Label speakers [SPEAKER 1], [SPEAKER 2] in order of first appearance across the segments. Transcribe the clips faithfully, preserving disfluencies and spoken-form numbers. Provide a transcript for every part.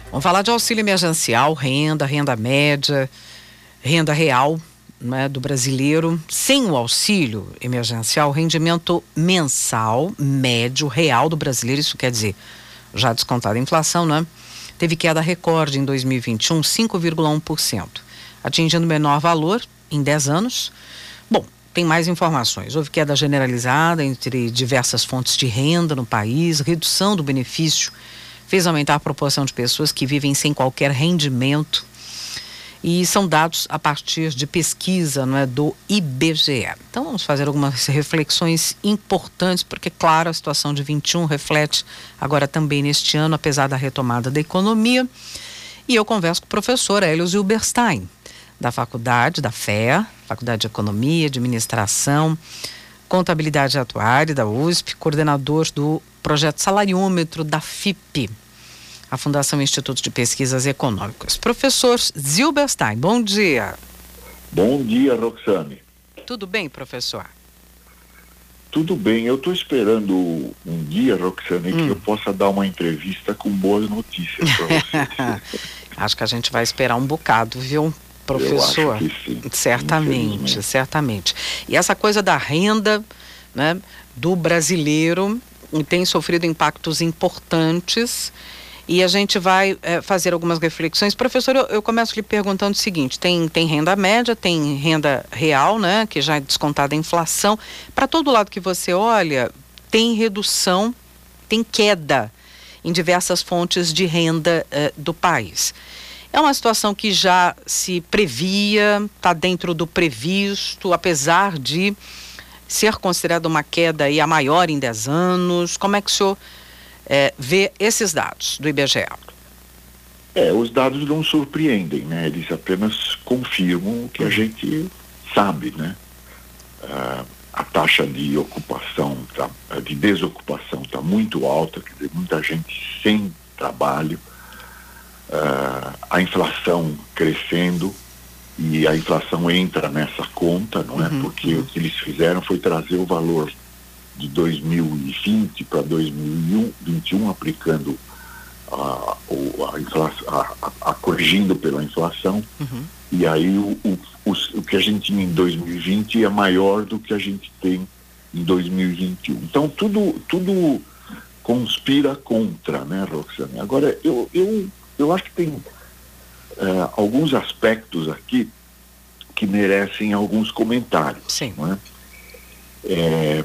[SPEAKER 1] Vamos falar de auxílio emergencial, renda, renda média, renda real, né, do brasileiro. Sem o auxílio emergencial, o rendimento mensal médio real do brasileiro, isso quer dizer, já descontada a inflação, né, teve queda recorde em dois mil e vinte e um, cinco vírgula um por cento, atingindo o menor valor em dez anos. Bom, tem mais informações. Houve queda generalizada entre diversas fontes de renda no país, redução do benefício fez aumentar a proporção de pessoas que vivem sem qualquer rendimento, e são dados a partir de pesquisa, não é, do I B G E. Então vamos fazer algumas reflexões importantes, porque claro, a situação de vinte e um reflete agora também neste ano, apesar da retomada da economia. E eu converso com o professor Hélio Zilberstein, da faculdade, da F E A, Faculdade de Economia, Administração, Contabilidade e Atuária da U S P, coordenador do projeto Salariômetro da F I P, a Fundação Instituto de Pesquisas Econômicas. Professor Zilberstein, bom dia.
[SPEAKER 2] Bom dia, Roxane.
[SPEAKER 1] Tudo bem, professor?
[SPEAKER 2] Tudo bem, eu estou esperando um dia, Roxane, hum. que eu possa dar uma entrevista com boas notícias para vocês.
[SPEAKER 1] Acho que a gente vai esperar um bocado, viu, professor?
[SPEAKER 2] Eu acho que sim.
[SPEAKER 1] Certamente, certamente. E essa coisa da renda, né, do brasileiro tem sofrido impactos importantes, e a gente vai é, fazer algumas reflexões. Professor, eu, eu começo lhe perguntando o seguinte: tem, tem renda média, tem renda real, né, que já é descontada a inflação. Para todo lado que você olha, tem redução, tem queda em diversas fontes de renda é, do país. É uma situação que já se previa, está dentro do previsto, apesar de ser considerada uma queda aí a maior em dez anos. Como é que o senhor é, vê esses dados do I B G E?
[SPEAKER 2] É, os dados não surpreendem, né? Eles apenas confirmam o que a gente sabe, né? Ah, a taxa de ocupação, tá, de desocupação está muito alta, quer dizer, muita gente sem trabalho, ah, a inflação crescendo. E a inflação entra nessa conta, não é? Uhum, Porque uhum. o que eles fizeram foi trazer o valor de dois mil e vinte para dois mil e vinte e um, aplicando a, a inflação, a, a, a corrigindo pela inflação. Uhum. E aí o, o, o, o que a gente tinha em dois mil e vinte é maior do que a gente tem em dois mil e vinte e um. Então tudo, tudo conspira contra, né, Roxane? Agora, eu, eu, eu acho que tem Uh, alguns aspectos aqui que merecem alguns comentários.
[SPEAKER 1] Sim.
[SPEAKER 2] Não é? É,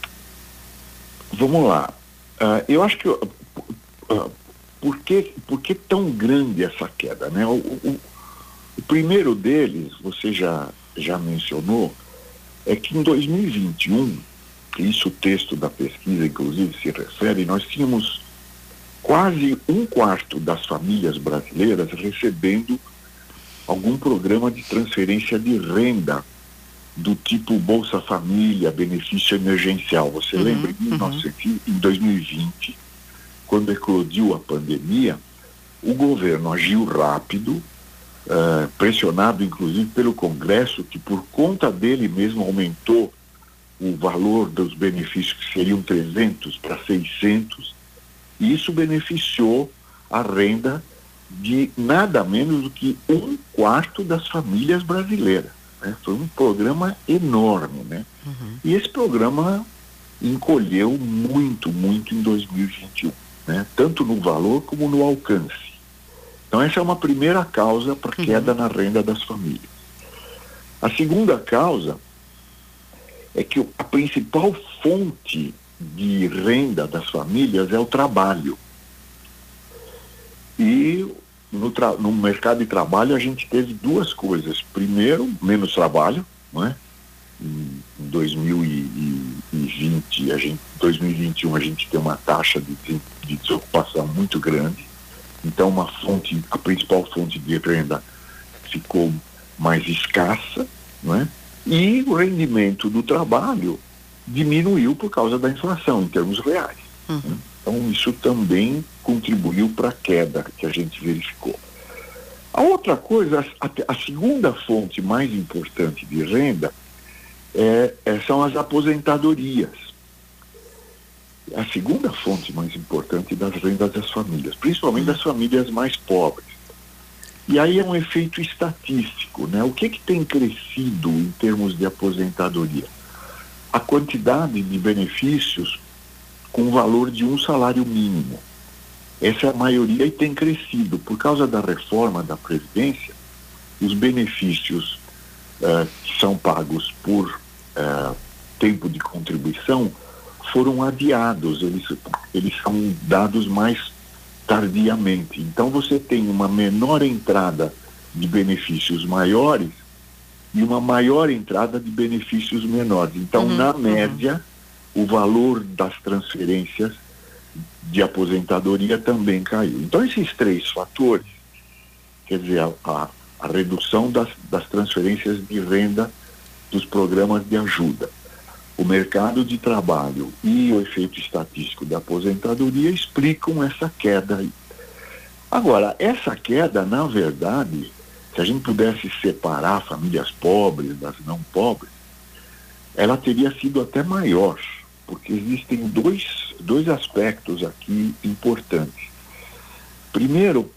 [SPEAKER 2] vamos lá. Uh, eu acho que uh, uh, por, que, por que tão grande essa queda, né? O, o, o primeiro deles, você já, já mencionou, é que em dois mil e vinte e um, isso o texto da pesquisa inclusive se refere, nós tínhamos quase um quarto das famílias brasileiras recebendo algum programa de transferência de renda do tipo Bolsa Família, benefício emergencial. Você uhum, lembra em, uhum. em dois mil e vinte, quando eclodiu a pandemia, o governo agiu rápido, uh, pressionado inclusive pelo Congresso, que por conta dele mesmo aumentou o valor dos benefícios, que seriam trezentos para seiscentos, e isso beneficiou a renda de nada menos do que um quarto das famílias brasileiras, né? Foi um programa enorme, né? Uhum. E esse programa encolheu muito, muito em dois mil e vinte e um, né? Tanto no valor como no alcance. Então essa é uma primeira causa para a queda uhum. na renda das famílias. A segunda causa é que a principal fonte de renda das famílias é o trabalho. E no, tra- no mercado de trabalho a gente teve duas coisas. Primeiro, menos trabalho, não é? Em dois mil e vinte, a gente, dois mil e vinte e um a gente tem uma taxa de, de desocupação muito grande. Então uma fonte, a principal fonte de renda ficou mais escassa, não é? E o rendimento do trabalho diminuiu por causa da inflação em termos reais. Uhum. Né? Então isso também contribuiu para a queda que a gente verificou. A outra coisa, a, a segunda fonte mais importante de renda é, é, são as aposentadorias. a segunda fonte mais importante das rendas das famílias, principalmente das famílias mais pobres. E aí é um efeito estatístico, né? O que que tem crescido em termos de aposentadoria? A quantidade de benefícios com o valor de um salário mínimo. Essa é a maioria e tem crescido. Por causa da reforma da Previdência, os benefícios uh, que são pagos por uh, tempo de contribuição foram adiados, eles, eles são dados mais tardiamente. Então você tem uma menor entrada de benefícios maiores e uma maior entrada de benefícios menores. Então, uhum, na média, uhum, o valor das transferências de aposentadoria também caiu. Então, esses três fatores, quer dizer, a, a, a redução das, das transferências de renda dos programas de ajuda, o mercado de trabalho e o efeito estatístico da aposentadoria explicam essa queda aí. Agora, essa queda, na verdade, se a gente pudesse separar famílias pobres das não pobres, ela teria sido até maior, porque existem dois, dois aspectos aqui importantes. Primeiro,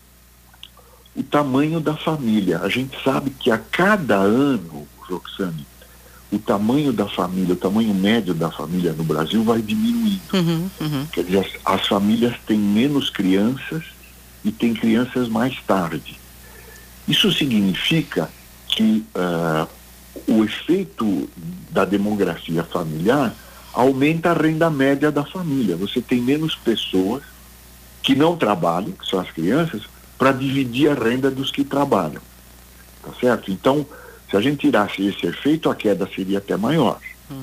[SPEAKER 2] o tamanho da família. A gente sabe que a cada ano, Roxane, o tamanho da família, o tamanho médio da família no Brasil vai diminuindo. Uhum, uhum. Quer dizer, as, as famílias têm menos crianças e têm crianças mais tarde. Isso significa que uh, o efeito da demografia familiar aumenta a renda média da família. Você tem menos pessoas que não trabalham, que são as crianças, para dividir a renda dos que trabalham. Tá certo? Então, se a gente tirasse esse efeito, a queda seria até maior. Hum.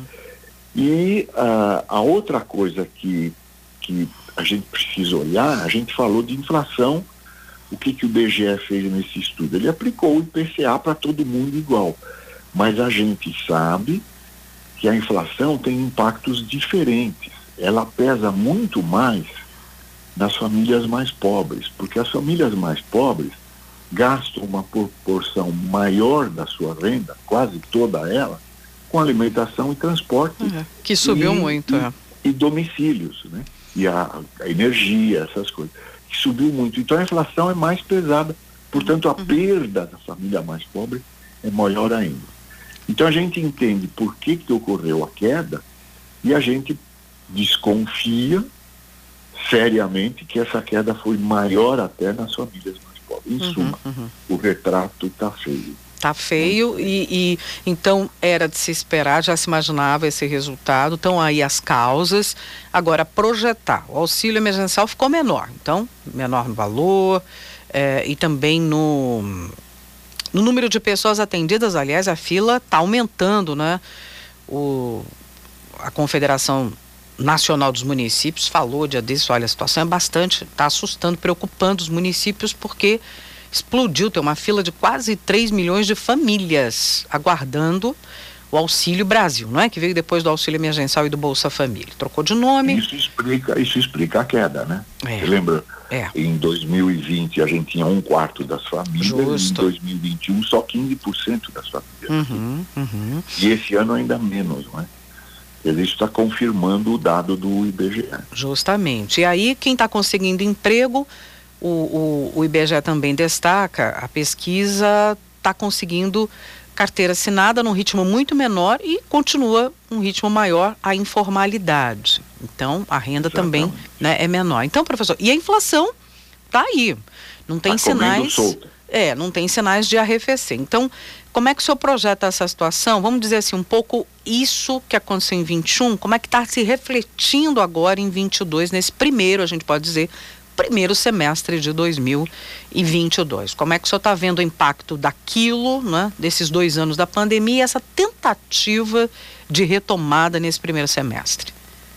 [SPEAKER 2] E uh, a outra coisa que, que a gente precisa olhar, a gente falou de inflação. O que, que o I B G E fez nesse estudo? Ele aplicou o I P C A para todo mundo igual. Mas a gente sabe que a inflação tem impactos diferentes. Ela pesa muito mais nas famílias mais pobres, porque as famílias mais pobres gastam uma proporção maior da sua renda, quase toda ela, com alimentação e transporte.
[SPEAKER 1] É, que subiu
[SPEAKER 2] e,
[SPEAKER 1] muito.
[SPEAKER 2] E,
[SPEAKER 1] é.
[SPEAKER 2] e domicílios, né? E a, a energia, essas coisas. Que subiu muito. Então a inflação é mais pesada. Portanto, a uhum. perda da família mais pobre é maior ainda. Então a gente entende por que, que ocorreu a queda e a gente desconfia seriamente que essa queda foi maior até nas famílias mais pobres. Em uhum, suma, uhum. o retrato está feio.
[SPEAKER 1] Está feio e, e então era de se esperar, já se imaginava esse resultado, estão aí as causas. Agora, projetar, o auxílio emergencial ficou menor, então, menor no valor é, e também no, no número de pessoas atendidas. Aliás, a fila está aumentando, né? O, a Confederação Nacional dos Municípios falou dia desse, olha, a situação é bastante, está assustando, preocupando os municípios, porque explodiu, tem uma fila de quase três milhões de famílias aguardando o Auxílio Brasil, não é? Que veio depois do Auxílio Emergencial e do Bolsa Família. Trocou de nome.
[SPEAKER 2] Isso explica, isso explica a queda, né?
[SPEAKER 1] É.
[SPEAKER 2] Você lembra?
[SPEAKER 1] É.
[SPEAKER 2] Em dois mil e vinte a gente tinha um quarto das famílias. Justo. Em dois mil e vinte e um só quinze por cento das famílias.
[SPEAKER 1] Uhum, uhum.
[SPEAKER 2] E esse ano ainda menos, não é? Isso está confirmando o dado do I B G E.
[SPEAKER 1] Justamente. E aí, quem está conseguindo emprego, o, o, o I B G E também destaca, a pesquisa está conseguindo carteira assinada num ritmo muito menor e continua um ritmo maior a informalidade. Então, a renda Exatamente. também, né, é menor. Então, professor, e a inflação está aí. Não tem tá sinais...
[SPEAKER 2] solta.
[SPEAKER 1] É, não tem sinais de arrefecer. Então, como é que o senhor projeta essa situação? Vamos dizer assim, um pouco isso que aconteceu em vinte e um, como é que está se refletindo agora em vinte e dois, nesse primeiro, a gente pode dizer, primeiro semestre de dois mil e vinte e dois. Como é que o senhor está vendo o impacto daquilo, né, desses dois anos da pandemia, essa tentativa de retomada nesse primeiro semestre?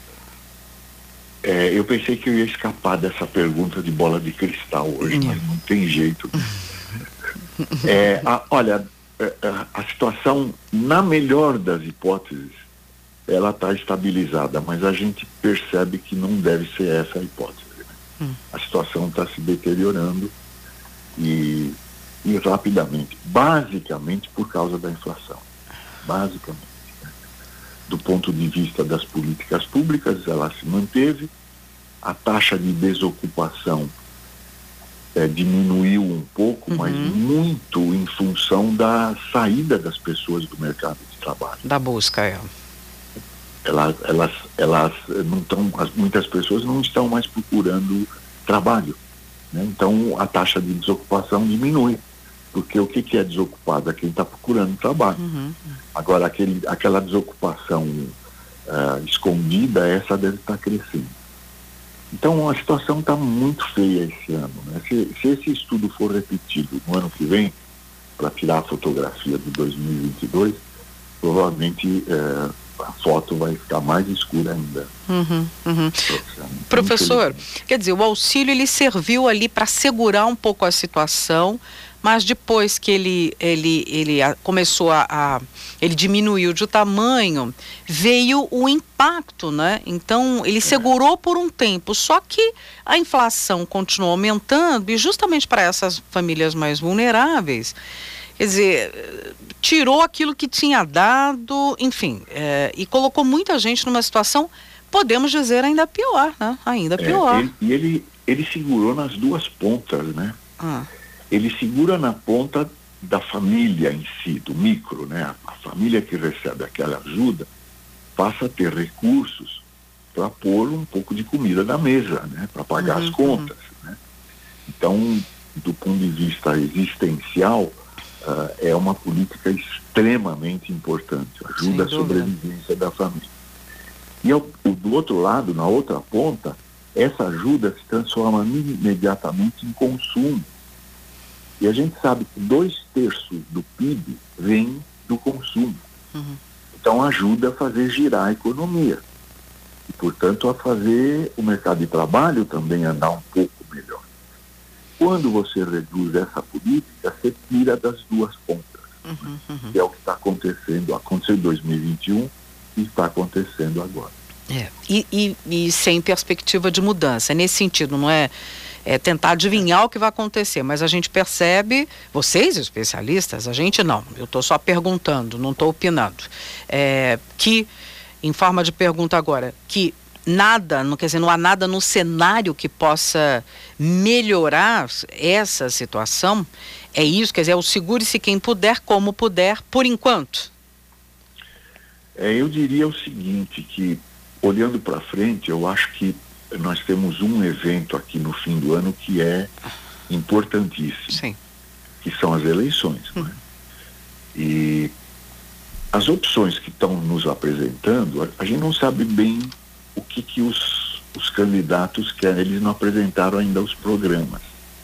[SPEAKER 2] É, eu pensei que eu ia escapar dessa pergunta de bola de cristal hoje, é. mas não tem jeito. É, a, olha, a, a situação, na melhor das hipóteses, ela está estabilizada, mas a gente percebe que não deve ser essa a hipótese. Né? Hum. A situação está se deteriorando e, e rapidamente, basicamente por causa da inflação. Basicamente. Né? do ponto de vista das políticas públicas, ela se manteve, a taxa de desocupação é, diminuiu um pouco, uhum. mas muito em função da saída das pessoas do mercado de trabalho.
[SPEAKER 1] Da busca, é.
[SPEAKER 2] Elas, elas, elas não estão, muitas pessoas não estão mais procurando trabalho, né? Então a taxa de desocupação diminui, porque o que, que é desocupado? É quem está procurando trabalho. Uhum. Agora aquele, aquela desocupação uh, escondida, essa deve estar crescendo. Então a situação está muito feia esse ano, né? Se, se esse estudo for repetido no ano que vem, para tirar a fotografia de dois mil e vinte e dois, provavelmente uh, a foto vai ficar mais escura ainda.
[SPEAKER 1] Uhum, uhum. Professor, quer dizer, o auxílio ele serviu ali para segurar um pouco a situação, mas depois que ele, ele, ele começou a, a... ele diminuiu de tamanho, veio o impacto, né? Então, ele segurou por um tempo, só que a inflação continuou aumentando e justamente para essas famílias mais vulneráveis, quer dizer, tirou aquilo que tinha dado, enfim, é, e colocou muita gente numa situação, podemos dizer, ainda pior, né? Ainda pior.
[SPEAKER 2] É, ele, e ele, ele segurou nas duas pontas, né? Ah. Ele segura na ponta da família em si, do micro, né? A família que recebe aquela ajuda passa a ter recursos para pôr um pouco de comida na mesa, né? Para pagar uhum, as contas, uhum. né? Então, do ponto de vista existencial, Uh, é uma política extremamente importante, ajuda a sobrevivência da família. E ao, do outro lado, na outra ponta, essa ajuda se transforma imediatamente em consumo. E a gente sabe que dois terços do P I B vem do consumo. Uhum. Então ajuda a fazer girar a economia. E, portanto, a fazer o mercado de trabalho também andar um pouco melhor. Quando você reduz essa política, você tira das duas pontas, uhum, uhum. que é o que está acontecendo, aconteceu em dois mil e vinte e um e está acontecendo agora.
[SPEAKER 1] É. E, e, e sem perspectiva de mudança, nesse sentido, não é, é tentar adivinhar o que vai acontecer, mas a gente percebe, vocês especialistas, a gente não, eu estou só perguntando, não estou opinando, é, que, em forma de pergunta agora, que nada, não quer dizer, não há nada no cenário que possa melhorar essa situação, é isso, quer dizer, é o segure-se quem puder, como puder, por enquanto.
[SPEAKER 2] É, eu diria o seguinte, que olhando para frente, eu acho que nós temos um evento aqui no fim do ano que é importantíssimo, Sim. que são as eleições. Hum. Né? E as opções que estão nos apresentando, a, a gente não sabe bem o que, que os, os candidatos querem, eles não apresentaram ainda os programas.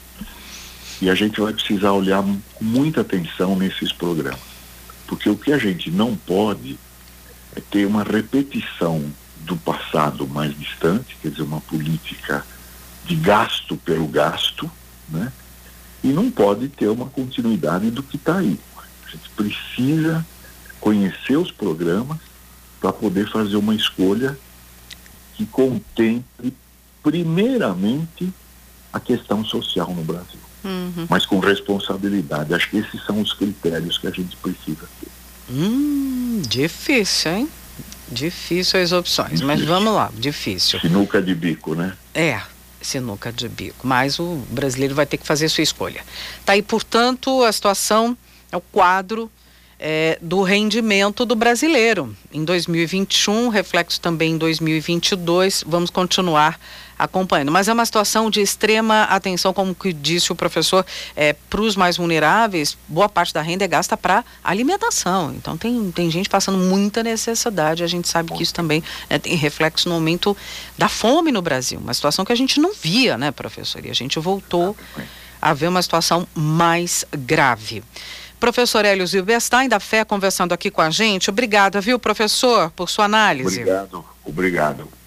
[SPEAKER 2] E a gente vai precisar olhar com muita atenção nesses programas. Porque o que a gente não pode é ter uma repetição do passado mais distante, quer dizer, uma política de gasto pelo gasto, né? E não pode ter uma continuidade do que está aí. A gente precisa conhecer os programas para poder fazer uma escolha que contemple, primeiramente, a questão social no Brasil. Uhum. Mas com responsabilidade. Acho que esses são os critérios que a gente precisa ter.
[SPEAKER 1] Hum, difícil, hein? Difícil as opções, difícil. Mas vamos lá, difícil.
[SPEAKER 2] Sinuca de bico, né?
[SPEAKER 1] É, sinuca de bico. Mas o brasileiro vai ter que fazer a sua escolha. Tá aí, portanto, a situação é o quadro É, do rendimento do brasileiro em dois mil e vinte e um, reflexo também em dois mil e vinte e dois, vamos continuar acompanhando. Mas é uma situação de extrema atenção, como que disse o professor, é, para os mais vulneráveis, boa parte da renda é gasta para alimentação. Então tem, tem gente passando muita necessidade, a gente sabe que isso também é, tem reflexo no aumento da fome no Brasil, uma situação que a gente não via, né, professor? E a gente voltou a ver uma situação mais grave. Professor Hélio Zilberstein, da F E, conversando aqui com a gente. Obrigada, viu, professor, por sua análise.
[SPEAKER 2] Obrigado, obrigado.